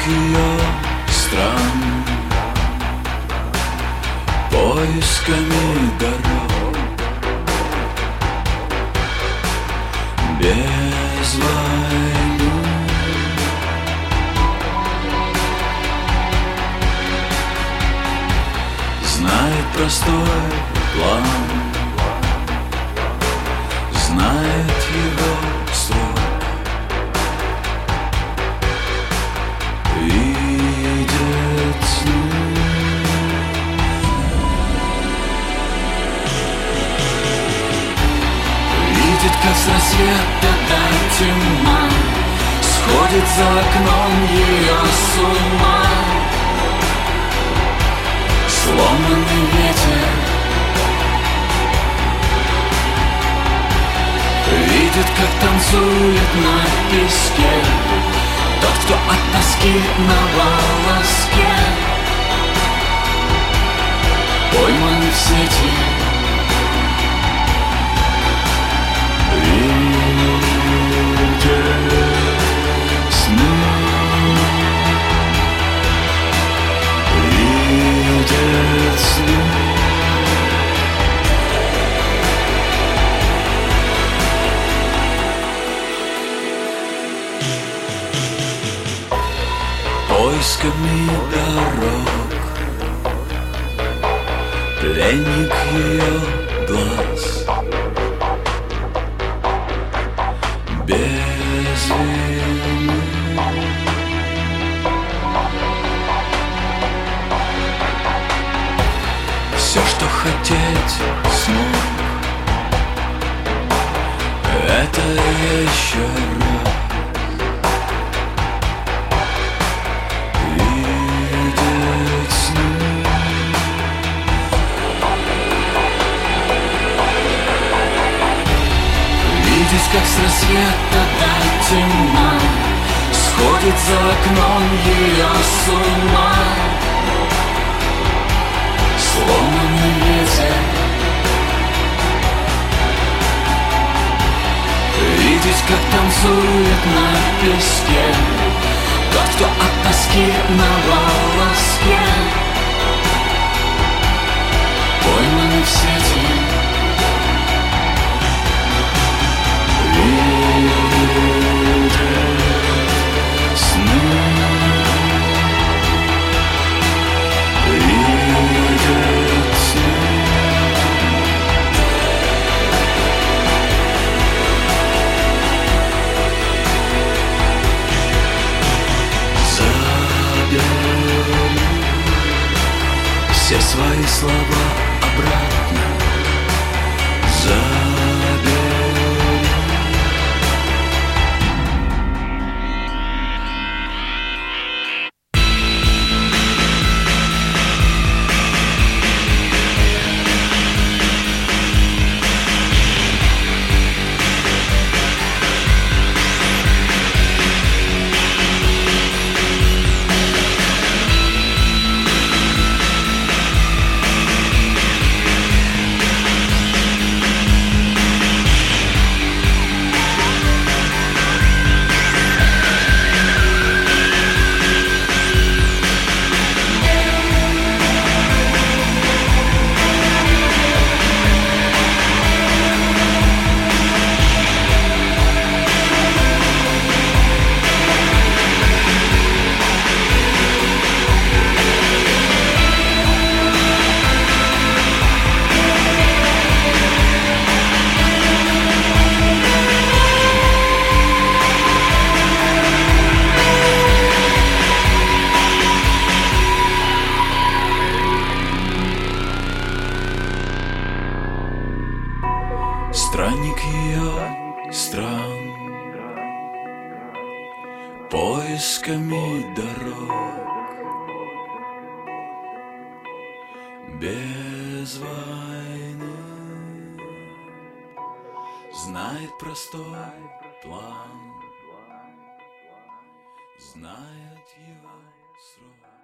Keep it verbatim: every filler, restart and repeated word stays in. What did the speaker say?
Странник ее стран, поисками дорог, без войны. Знает простой план, знает его срок, видит сны. Видит, как с рассвета до тьма сходит за окном ее с ума сломанный ветер. Видит, как танцует на песке тот, кто от тоски на волоске пойман в сети. Видит сны, видит сны. Поисками дорог, пленник ее глаз, без вины. Все, что хотеть смог, это еще раз. Видеть, как с рассвета до тьма сходит за окном ее с ума сломанный ветер. Видеть, как танцует на песке тот, кто от тоски на волоске пойман в сети. Видит сны, видит сны. Забери все свои слова обратно. Забери. Странник ее стран, поисками дорог, без войны. Знает простой план, знает его срок.